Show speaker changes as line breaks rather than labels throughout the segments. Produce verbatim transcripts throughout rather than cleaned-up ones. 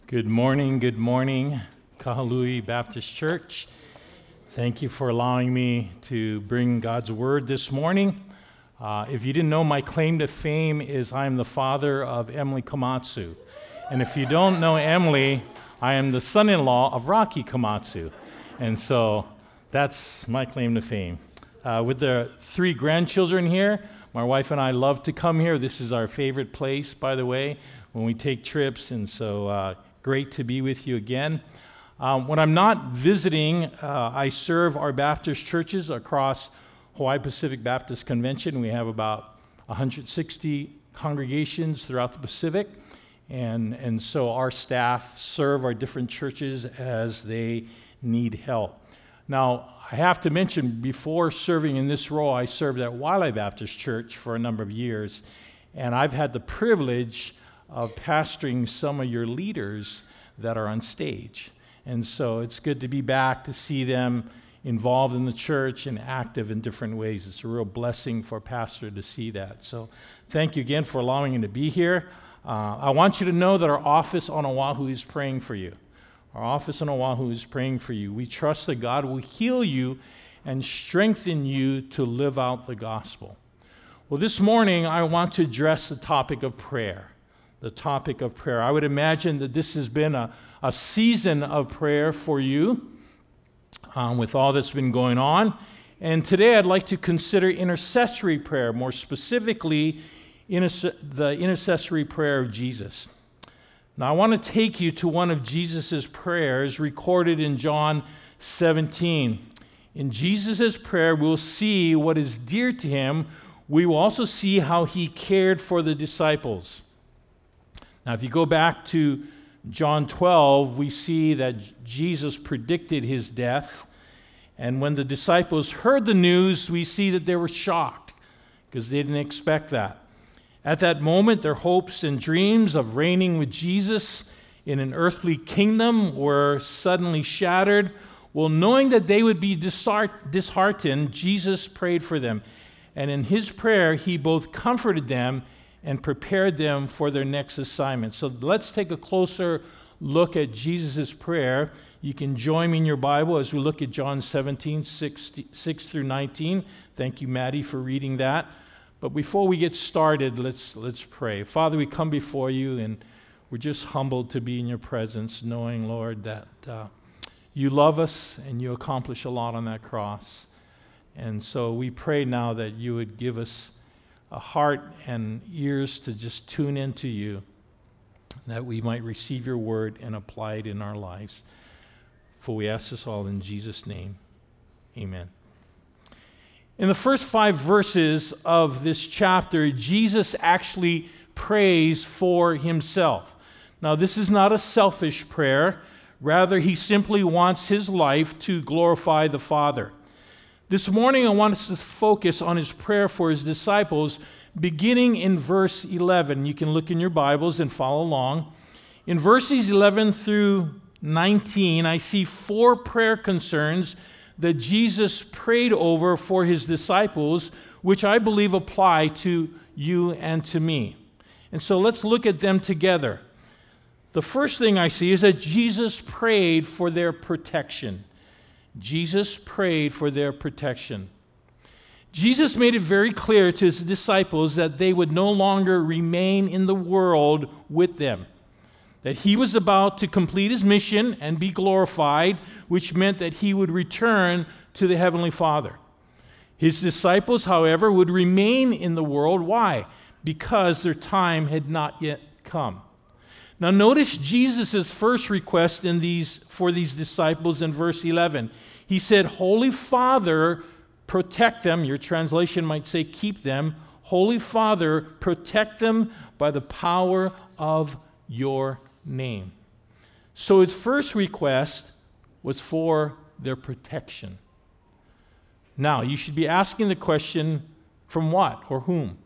Good morning, good morning, Kahului Baptist Church. Thank you for allowing me to bring God's Word this morning. Uh, if you didn't know, my claim to fame is I am the father of Emily Komatsu. And if you don't know Emily, I am the son-in-law of Rocky Komatsu. And so that's my claim to fame. Uh, with the three grandchildren here, my wife and I love to come here. This is our favorite place, by the way, when we take trips, and so uh, great to be with you again. Um, when I'm not visiting, uh, I serve our Baptist churches across Hawaii Pacific Baptist Convention. We have about one hundred sixty congregations throughout the Pacific, and, and so our staff serve our different churches as they need help. Now, I have to mention, before serving in this role, I served at Waialae Baptist Church for a number of years, and I've had the privilege of pastoring some of your leaders that are on stage. And so it's good to be back to see them involved in the church and active in different ways. It's a real blessing for a pastor to see that. So thank you again for allowing me to be here. Uh, I want you to know that our office on Oahu is praying for you. Our office on Oahu is praying for you. We trust that God will heal you and strengthen you to live out the gospel. Well, this morning I want to address the topic of prayer. The topic of prayer. I would imagine that this has been a, a season of prayer for you um, with all that's been going on. And today I'd like to consider intercessory prayer, more specifically interse- the intercessory prayer of Jesus. Now I want to take you to one of Jesus' prayers recorded in John seventeen. In Jesus' prayer, we'll see what is dear to him. We will also see how he cared for the disciples. Now, if you go back to John twelve, we see that Jesus predicted his death. And when the disciples heard the news, we see that they were shocked because they didn't expect that. At that moment, their hopes and dreams of reigning with Jesus in an earthly kingdom were suddenly shattered. Well, knowing that they would be disheartened, Jesus prayed for them. And in his prayer, he both comforted them and prepared them for their next assignment. So let's take a closer look at Jesus' prayer. You can join me in your Bible as we look at John seventeen, six, six through nineteen. Thank you, Maddie, for reading that. But before we get started, let's, let's pray. Father, we come before you, and we're just humbled to be in your presence, knowing, Lord, that uh, you love us and you accomplish a lot on that cross. And so we pray now that you would give us a heart and ears to just tune into you, that we might receive your word and apply it in our lives. For we ask this all in Jesus' name. Amen. In the first five verses of this chapter, Jesus actually prays for himself. Now, this is not a selfish prayer. Rather, he simply wants his life to glorify the Father. This morning, I want us to focus on his prayer for his disciples, beginning in verse eleven. You can look in your Bibles and follow along. In verses eleven through nineteen, I see four prayer concerns that Jesus prayed over for his disciples, which I believe apply to you and to me. And so let's look at them together. The first thing I see is that Jesus prayed for their protection. Jesus prayed for their protection. Jesus made it very clear to his disciples that they would no longer remain in the world with them, that he was about to complete his mission and be glorified, which meant that he would return to the Heavenly Father. His disciples, however, would remain in the world. Why? Because their time had not yet come. Now notice Jesus' first request in these for these disciples in verse eleven. He said, Holy Father, protect them. Your translation might say, keep them. Holy Father, protect them by the power of your name. So his first request was for their protection. Now, you should be asking the question, from what or whom?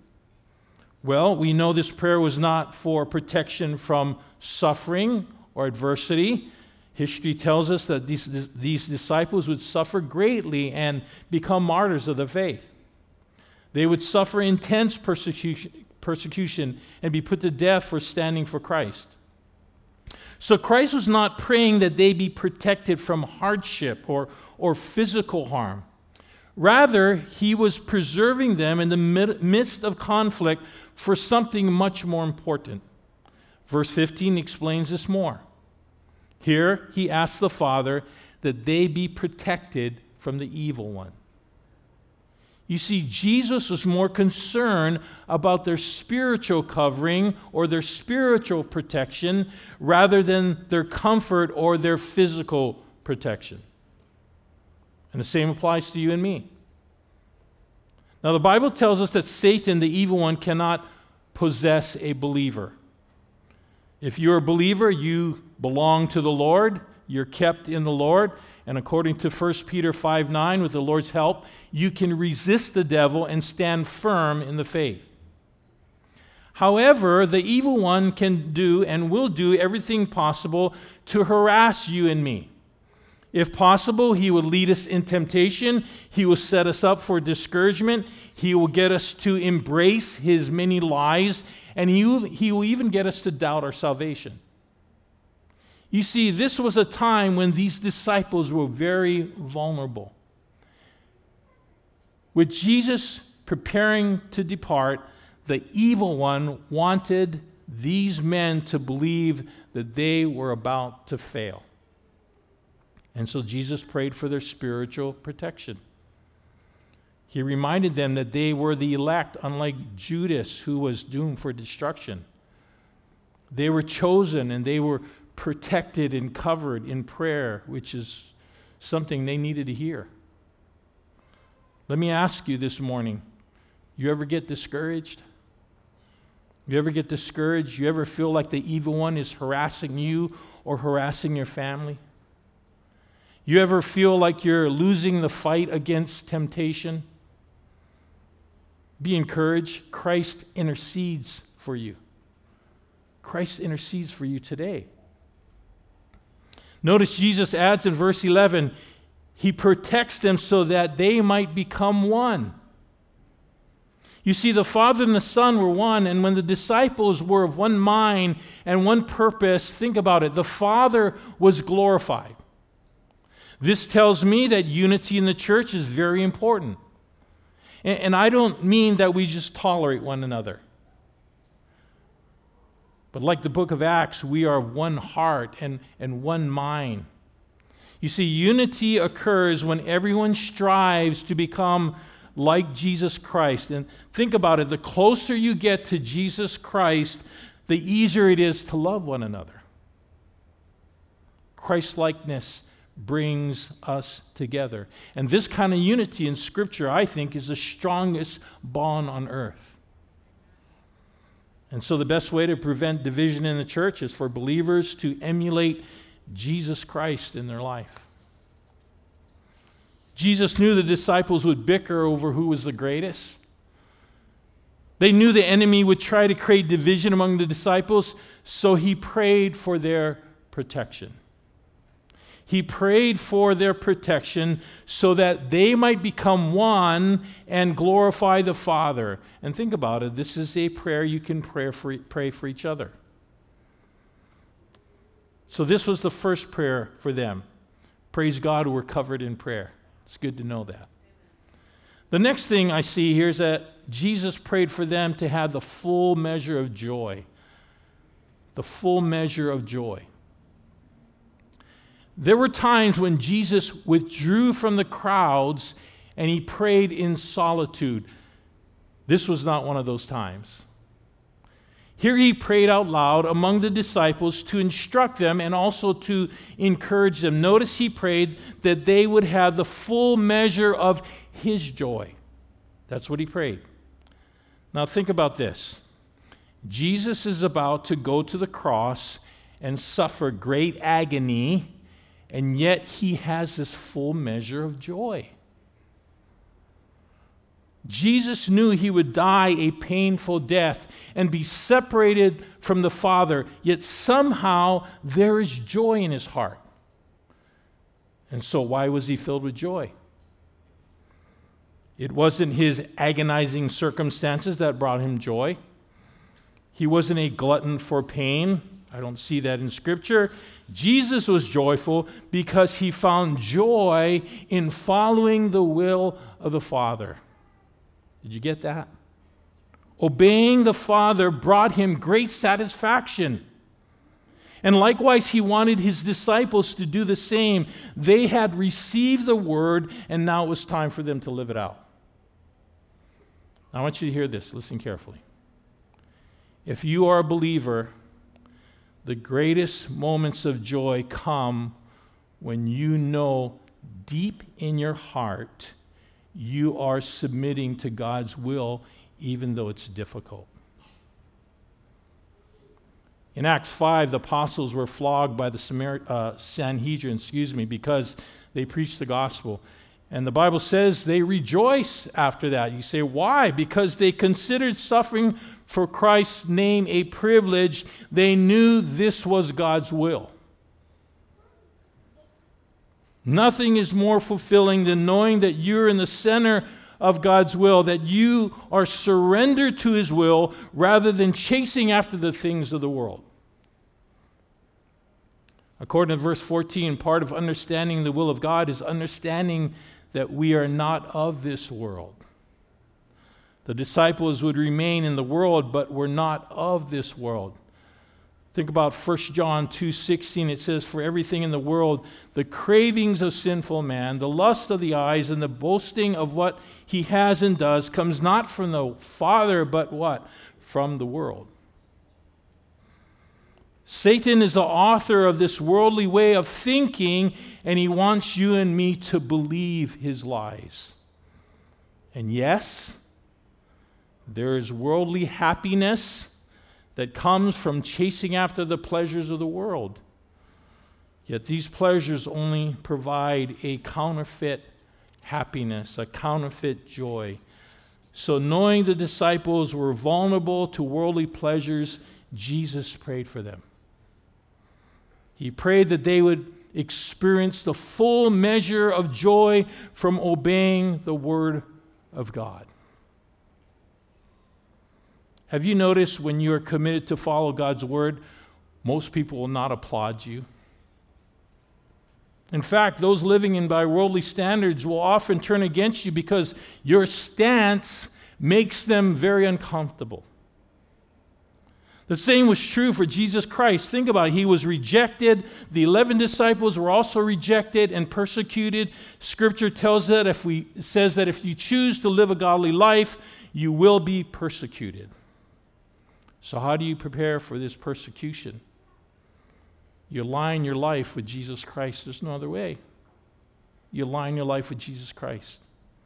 Well, we know this prayer was not for protection from suffering or adversity. History tells us that these, these disciples would suffer greatly and become martyrs of the faith. They would suffer intense persecution, persecution and be put to death for standing for Christ. So Christ was not praying that they be protected from hardship or, or physical harm. Rather, he was preserving them in the midst of conflict for something much more important. Verse fifteen explains this more. Here, he asks the Father that they be protected from the evil one. You see, Jesus was more concerned about their spiritual covering or their spiritual protection rather than their comfort or their physical protection. And the same applies to you and me. Now, the Bible tells us that Satan, the evil one, cannot possess a believer. If you're a believer, you belong to the Lord, you're kept in the Lord, and according to First Peter five nine, with the Lord's help, you can resist the devil and stand firm in the faith. However, the evil one can do and will do everything possible to harass you and me. If possible, he will lead us in temptation. He will set us up for discouragement. He will get us to embrace his many lies, and he will, he will even get us to doubt our salvation. You see, this was a time when these disciples were very vulnerable. With Jesus preparing to depart, the evil one wanted these men to believe that they were about to fail. And so Jesus prayed for their spiritual protection. He reminded them that they were the elect, unlike Judas, who was doomed for destruction. They were chosen and they were protected and covered in prayer, which is something they needed to hear. Let me ask you this morning, you ever get discouraged? You ever get discouraged? You ever feel like the evil one is harassing you or harassing your family? You ever feel like you're losing the fight against temptation? Be encouraged. Christ intercedes for you. Christ intercedes for you today. Notice Jesus adds in verse eleven, he protects them so that they might become one. You see, the Father and the Son were one, and when the disciples were of one mind and one purpose, think about it, the Father was glorified. This tells me that unity in the church is very important. And, and I don't mean that we just tolerate one another. But like the book of Acts, we are one heart and, and one mind. You see, unity occurs when everyone strives to become like Jesus Christ. And think about it, the closer you get to Jesus Christ, the easier it is to love one another. Christ-likeness brings us together. And this kind of unity in Scripture, I think, is the strongest bond on earth. And so the best way to prevent division in the church is for believers to emulate Jesus Christ in their life. Jesus knew the disciples would bicker over who was the greatest. They knew the enemy would try to create division among the disciples, so he prayed for their protection. He prayed for their protection so that they might become one and glorify the Father. And think about it, this is a prayer you can pray for, pray for each other. So this was the first prayer for them. Praise God, we're covered in prayer. It's good to know that. The next thing I see here is that Jesus prayed for them to have the full measure of joy. The full measure of joy. There were times when Jesus withdrew from the crowds and he prayed in solitude. This was not one of those times. Here he prayed out loud among the disciples to instruct them and also to encourage them. Notice he prayed that they would have the full measure of his joy. That's what he prayed. Now think about this. Jesus is about to go to the cross and suffer great agony, and yet he has this full measure of joy. Jesus knew he would die a painful death and be separated from the Father, yet somehow there is joy in his heart. And so why was he filled with joy? It wasn't his agonizing circumstances that brought him joy. He wasn't a glutton for pain. I don't see that in Scripture. Jesus was joyful because he found joy in following the will of the Father. Did you get that? Obeying the Father brought him great satisfaction. And likewise, he wanted his disciples to do the same. They had received the word, and now it was time for them to live it out. I want you to hear this. Listen carefully. If you are a believer, the greatest moments of joy come when you know deep in your heart you are submitting to God's will, even though it's difficult. In Acts five, the apostles were flogged by the Samar- uh, Sanhedrin, excuse me, because they preached the gospel. And the Bible says they rejoice after that. You say, why? Because they considered suffering for Christ's name a privilege. They knew this was God's will. Nothing is more fulfilling than knowing that you're in the center of God's will, that you are surrendered to His will rather than chasing after the things of the world. According to verse fourteen, part of understanding the will of God is understanding that we are not of this world. The disciples would remain in the world, but were not of this world. Think about First John two sixteen. It says, for everything in the world, the cravings of sinful man, the lust of the eyes, and the boasting of what he has and does comes not from the Father, but what? From the world. Satan is the author of this worldly way of thinking, and he wants you and me to believe his lies. And yes, there is worldly happiness that comes from chasing after the pleasures of the world. Yet these pleasures only provide a counterfeit happiness, a counterfeit joy. So knowing the disciples were vulnerable to worldly pleasures, Jesus prayed for them. He prayed that they would experience the full measure of joy from obeying the Word of God. Have you noticed when you are committed to follow God's Word, most people will not applaud you? In fact, those living in by worldly standards will often turn against you because your stance makes them very uncomfortable. The same was true for Jesus Christ. Think about it. He was rejected. The eleven disciples were also rejected and persecuted. Scripture tells that if we says that if you choose to live a godly life, you will be persecuted. So how do you prepare for this persecution? You align your life with Jesus Christ. There's no other way. You align your life with Jesus Christ.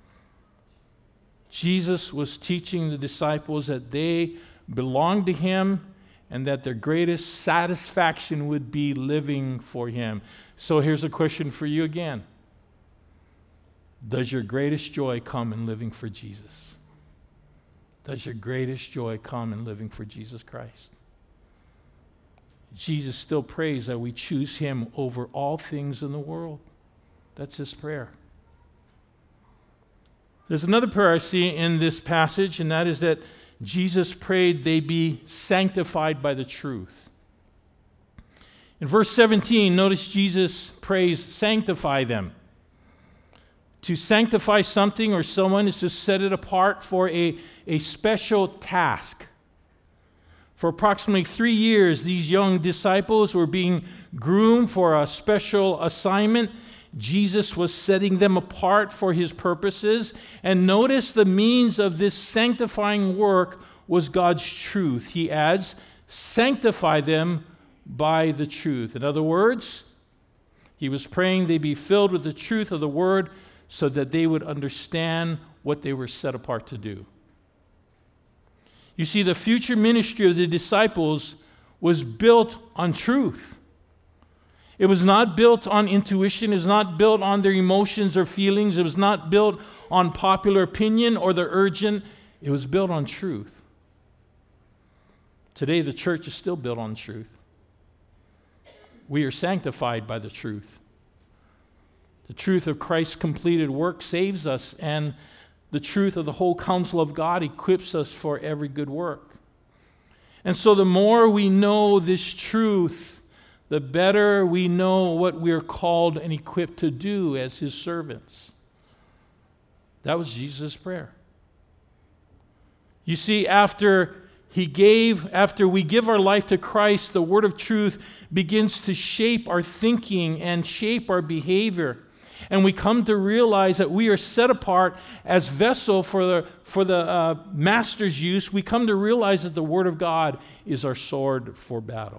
Jesus was teaching the disciples that they belonged to Him and that their greatest satisfaction would be living for Him. So here's a question for you again. Does your greatest joy come in living for Jesus? Does your greatest joy come in living for Jesus Christ? Jesus still prays that we choose Him over all things in the world. That's His prayer. There's another prayer I see in this passage, and that is that Jesus prayed they be sanctified by the truth. In verse seventeen, notice Jesus prays, sanctify them. To sanctify something or someone is to set it apart for a, a special task. For approximately three years, these young disciples were being groomed for a special assignment. Jesus was setting them apart for His purposes. And notice the means of this sanctifying work was God's truth. He adds, sanctify them by the truth. In other words, He was praying they be filled with the truth of the Word so that they would understand what they were set apart to do. You see, the future ministry of the disciples was built on truth. It was not built on intuition. It was not built on their emotions or feelings. It was not built on popular opinion or the urgent. It was built on truth. Today, the church is still built on truth. We are sanctified by the truth. The truth of Christ's completed work saves us, and the truth of the whole counsel of God equips us for every good work. And so the more we know this truth, the better we know what we're called and equipped to do as his servants. That was Jesus' prayer. You see, after he gave, after we give our life to Christ, the word of truth begins to shape our thinking and shape our behavior. And we come to realize that we are set apart as vessel for the, for the uh, master's use. We come to realize that the word of God is our sword for battle.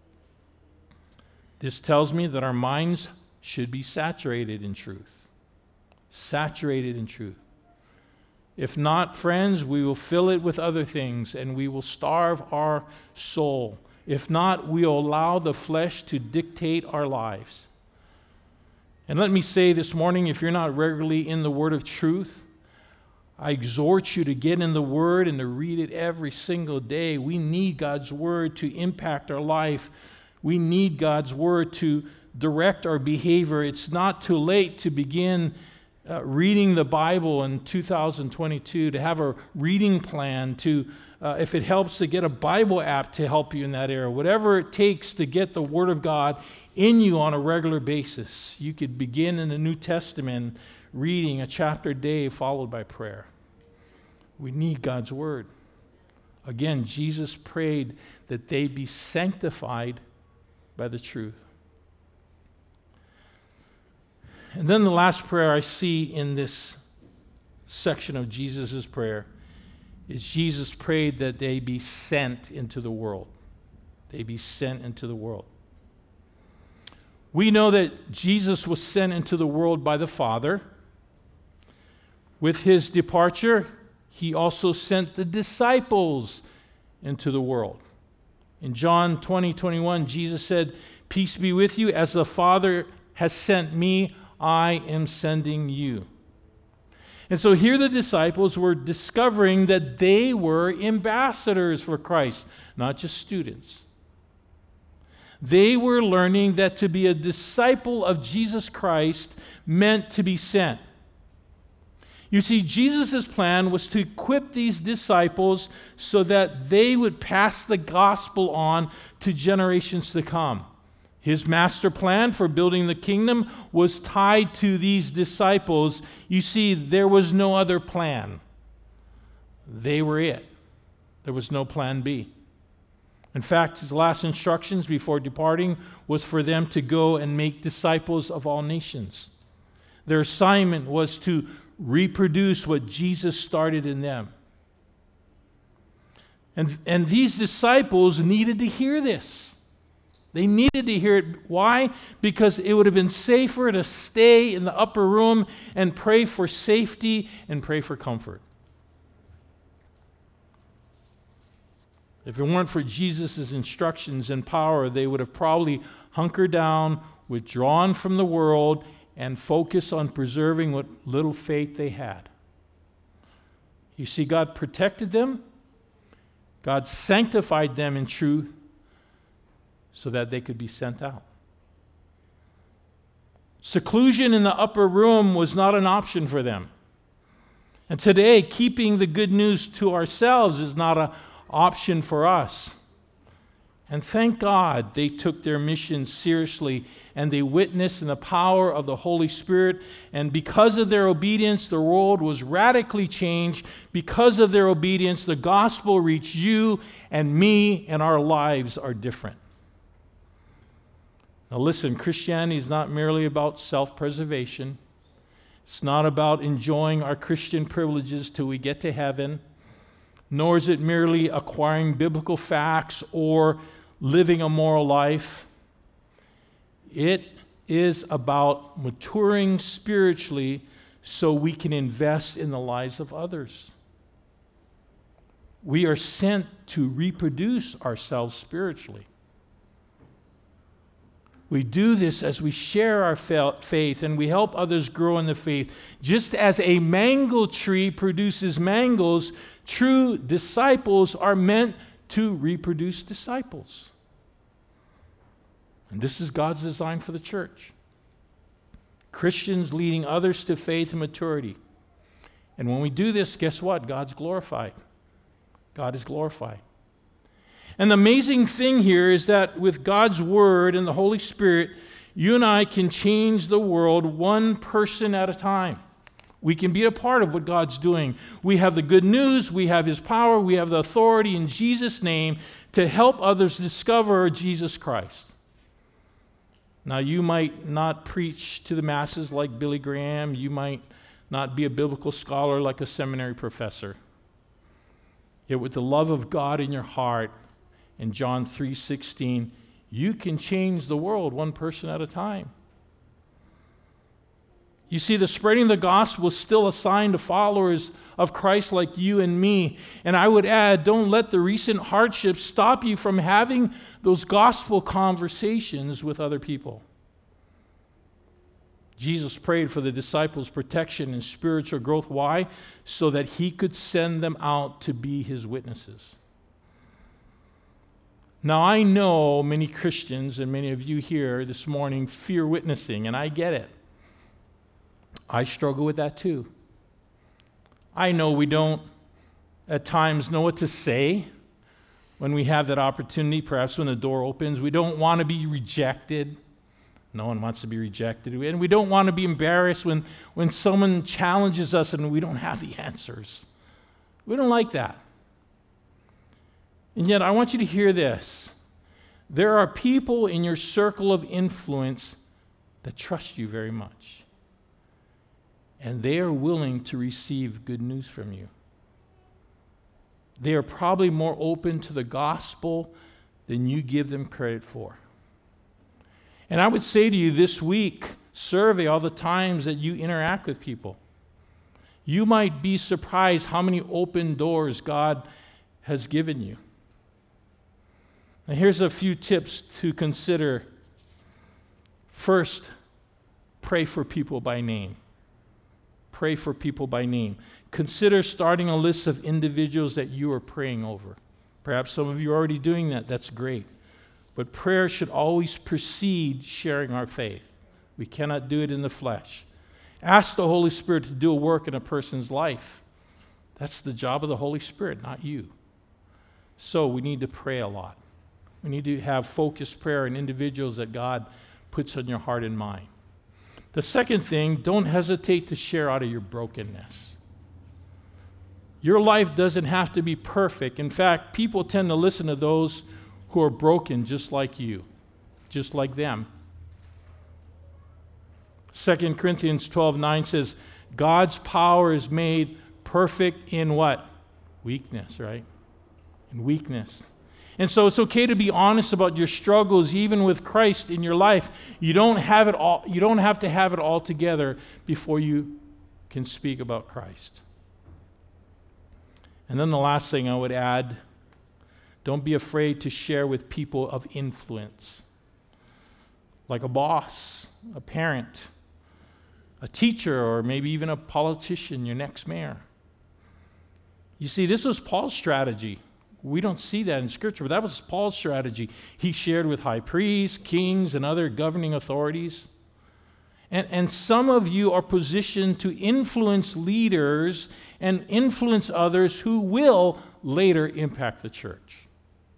This tells me that our minds should be saturated in truth. Saturated in truth. If not, friends, we will fill it with other things and we will starve our soul. If not, we'll allow the flesh to dictate our lives. And let me say this morning, if you're not regularly in the word of truth, I exhort you to get in the word and to read it every single day. We need God's word to impact our life. We need God's word to direct our behavior. It's not too late to begin uh, reading the Bible in two thousand twenty-two, to have a reading plan, to, uh, if it helps, to get a Bible app to help you in that area. Whatever it takes to get the word of God in you on a regular basis. You could begin in the New Testament reading a chapter a day followed by prayer. We need God's word. Again, Jesus prayed that they be sanctified by the truth. And then the last prayer I see in this section of Jesus' prayer is Jesus prayed that they be sent into the world. They be sent into the world. We know that Jesus was sent into the world by the Father. With his departure, he also sent the disciples into the world. In John twenty, twenty-one, Jesus said, "Peace be with you. As the Father has sent me, I am sending you." And so here the disciples were discovering that they were ambassadors for Christ, not just students. They were learning that to be a disciple of Jesus Christ meant to be sent. You see, Jesus' plan was to equip these disciples so that they would pass the gospel on to generations to come. His master plan for building the kingdom was tied to these disciples. You see, there was no other plan. They were it. There was no plan B. In fact, his last instructions before departing was for them to go and make disciples of all nations. Their assignment was to reproduce what Jesus started in them. And, and these disciples needed to hear this. They needed to hear it. Why? Because it would have been safer to stay in the upper room and pray for safety and pray for comfort. If it weren't for Jesus' instructions and power, they would have probably hunkered down, withdrawn from the world, and focused on preserving what little faith they had. You see, God protected them. God sanctified them in truth so that they could be sent out. Seclusion in the upper room was not an option for them. And today, keeping the good news to ourselves is not an option for us. And thank God they took their mission seriously and they witnessed in the power of the Holy Spirit. And because of their obedience, the world was radically changed. Because of their obedience, the gospel reached you and me, and our lives are different. Now listen, Christianity is not merely about self-preservation. It's not about enjoying our Christian privileges till we get to heaven. Nor is it merely acquiring biblical facts or living a moral life. It is about maturing spiritually so we can invest in the lives of others. We are sent to reproduce ourselves spiritually. We do this as we share our faith and we help others grow in the faith. Just as a mango tree produces mangoes, true disciples are meant to reproduce disciples. And this is God's design for the church. Christians leading others to faith and maturity. And when we do this, guess what? God's glorified. God is glorified. And the amazing thing here is that with God's Word and the Holy Spirit, you and I can change the world one person at a time. We can be a part of what God's doing. We have the good news, we have His power, we have the authority in Jesus' name to help others discover Jesus Christ. Now, you might not preach to the masses like Billy Graham. You might not be a biblical scholar like a seminary professor. Yet with the love of God in your heart, in John three sixteen, you can change the world one person at a time. You see, the spreading of the gospel is still assigned to followers of Christ like you and me. And I would add, don't let the recent hardships stop you from having those gospel conversations with other people. Jesus prayed for the disciples' protection and spiritual growth. Why? So that He could send them out to be His witnesses. Now, I know many Christians and many of you here this morning fear witnessing, and I get it. I struggle with that too. I know we don't at times know what to say when we have that opportunity, perhaps when the door opens. We don't want to be rejected. No one wants to be rejected. And we don't want to be embarrassed when, when someone challenges us and we don't have the answers. We don't like that. And yet, I want you to hear this. There are people in your circle of influence that trust you very much. And they are willing to receive good news from you. They are probably more open to the gospel than you give them credit for. And I would say to you this week, survey all the times that you interact with people. You might be surprised how many open doors God has given you. Now, here's a few tips to consider. First, pray for people by name. Pray for people by name. Consider starting a list of individuals that you are praying over. Perhaps some of you are already doing that. That's great. But prayer should always precede sharing our faith. We cannot do it in the flesh. Ask the Holy Spirit to do a work in a person's life. That's the job of the Holy Spirit, not you. So we need to pray a lot. We need to have focused prayer in individuals that God puts on your heart and mind. The second thing, don't hesitate to share out of your brokenness. Your life doesn't have to be perfect. In fact, people tend to listen to those who are broken just like you, just like them. Second Corinthians twelve nine says, God's power is made perfect in what? Weakness, right? In weakness. And so it's okay to be honest about your struggles, even with Christ in your life. You don't have it all, you don't have to have it all together before you can speak about Christ. And then the last thing I would add, don't be afraid to share with people of influence, like a boss, a parent, a teacher, or maybe even a politician, your next mayor. You see, this was Paul's strategy. We don't see that in Scripture, but that was Paul's strategy. He shared with high priests, kings, and other governing authorities. And, and some of you are positioned to influence leaders and influence others who will later impact the church.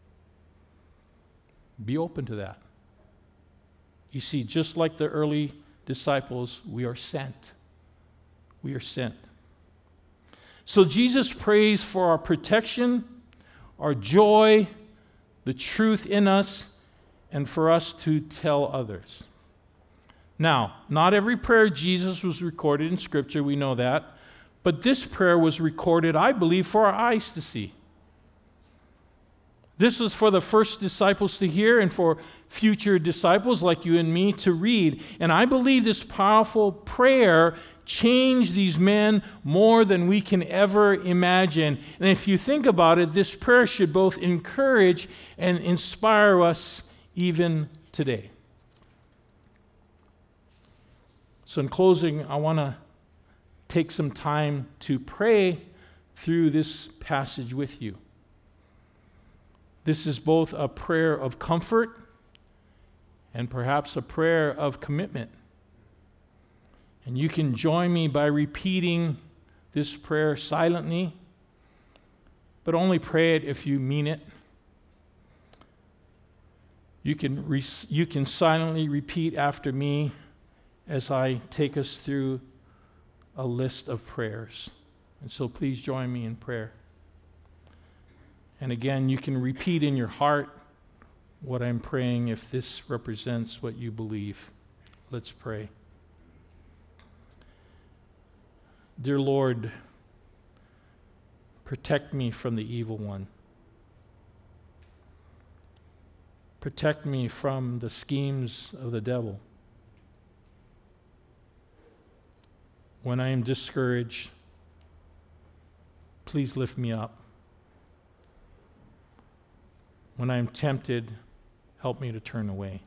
Be open to that. You see, just like the early disciples, we are sent. We are sent. So Jesus prays for our protection, our joy, the truth in us, and for us to tell others. Now, not every prayer of Jesus was recorded in Scripture, we know that, but this prayer was recorded, I believe, for our eyes to see. This was for the first disciples to hear and for future disciples like you and me to read. And I believe this powerful prayer changed these men more than we can ever imagine. And if you think about it, this prayer should both encourage and inspire us even today. So in closing, I want to take some time to pray through this passage with you. This is both a prayer of comfort and perhaps a prayer of commitment. And you can join me by repeating this prayer silently, but only pray it if you mean it. You can, re- you can silently repeat after me as I take us through a list of prayers. And so please join me in prayer. And again, you can repeat in your heart what I'm praying if this represents what you believe. Let's pray. Dear Lord, protect me from the evil one. Protect me from the schemes of the devil. When I am discouraged, please lift me up. When I am tempted, help me to turn away.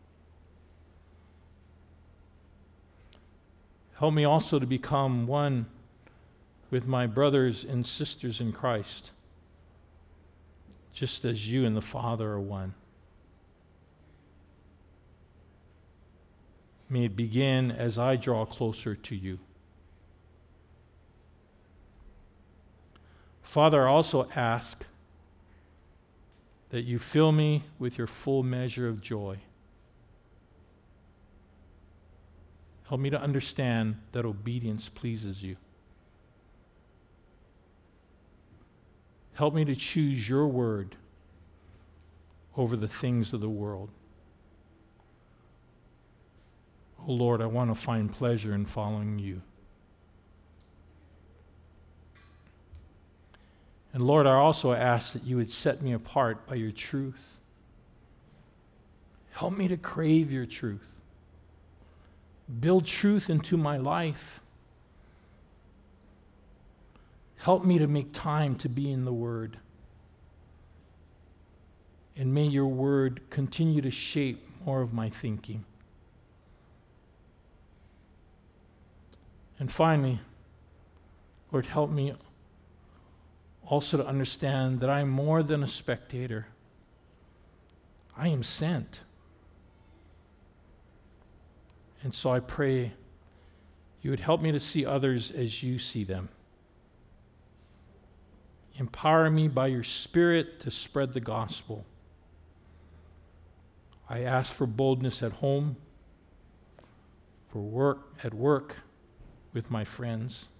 Help me also to become one with my brothers and sisters in Christ, just as you and the Father are one. May it begin as I draw closer to you. Father, I also ask that you fill me with your full measure of joy. Help me to understand that obedience pleases you. Help me to choose your word over the things of the world. Oh Lord, I want to find pleasure in following you. And Lord, I also ask that you would set me apart by your truth. Help me to crave your truth. Build truth into my life. Help me to make time to be in the Word. And may your Word continue to shape more of my thinking. And finally, Lord, help me also to understand that I am more than a spectator. I am sent. And so I pray you would help me to see others as you see them. Empower me by your Spirit to spread the gospel. I ask for boldness at home, for work at work with my friends,